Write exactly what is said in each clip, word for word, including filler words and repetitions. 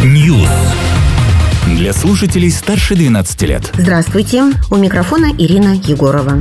News. Для слушателей старше двенадцати лет. Здравствуйте, у микрофона Ирина Егорова.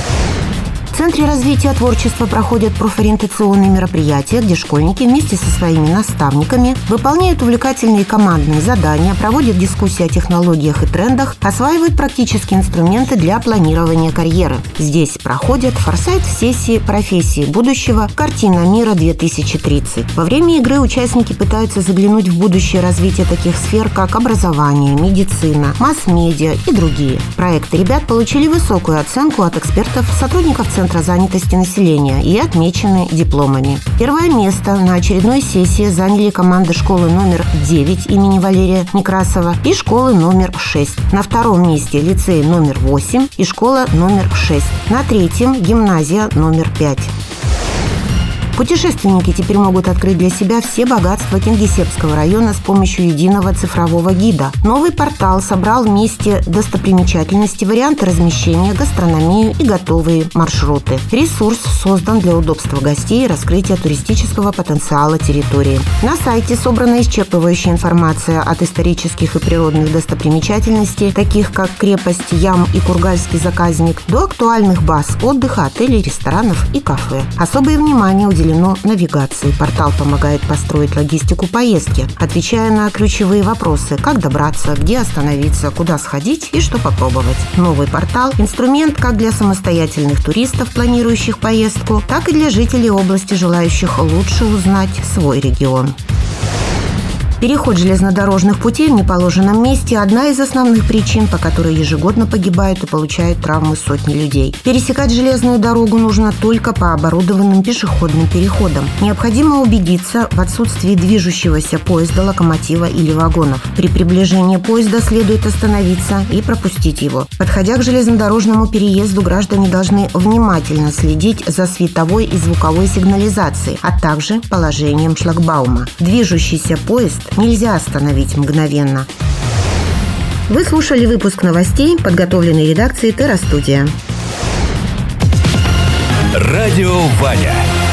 В Центре развития творчества проходят профориентационные мероприятия, где школьники вместе со своими наставниками выполняют увлекательные командные задания, проводят дискуссии о технологиях и трендах, осваивают практические инструменты для планирования карьеры. Здесь проходят форсайт-сессии профессии будущего «Картина мира-две тысячи тридцать». Во время игры участники пытаются заглянуть в будущее развития таких сфер, как образование, медицина, масс-медиа и другие. Проекты ребят получили высокую оценку от экспертов, сотрудников Центра занятости населения и отмечены дипломами. Первое место на очередной сессии заняли команды школы номер девять имени Валерия Некрасова и школы номер шесть. На втором месте лицей номер восемь и школа номер шесть. На третьем гимназия номер пять. Путешественники теперь могут открыть для себя все богатства Кингисеппского района с помощью единого цифрового гида. Новый портал собрал вместе достопримечательности, варианты размещения, гастрономию и готовые маршруты. Ресурс создан для удобства гостей и раскрытия туристического потенциала территории. На сайте собрана исчерпывающая информация от исторических и природных достопримечательностей, таких как крепость Ям и Кургальский заказник, до актуальных баз отдыха, отелей, ресторанов и кафе. Особое внимание уделено навигации. Портал помогает построить логистику поездки, отвечая на ключевые вопросы: как добраться, где остановиться, куда сходить и что попробовать. Новый портал – инструмент как для самостоятельных туристов, планирующих поездку, так и для жителей области, желающих лучше узнать свой регион. Переход железнодорожных путей в неположенном месте – одна из основных причин, по которой ежегодно погибают и получают травмы сотни людей. Пересекать железную дорогу нужно только по оборудованным пешеходным переходам. Необходимо убедиться в отсутствии движущегося поезда, локомотива или вагонов. При приближении поезда следует остановиться и пропустить его. Подходя к железнодорожному переезду, граждане должны внимательно следить за световой и звуковой сигнализацией, а также положением шлагбаума. Движущийся поезд нельзя остановить мгновенно. Вы слушали выпуск новостей, подготовленный редакцией Терра Студия. Радио Ваня.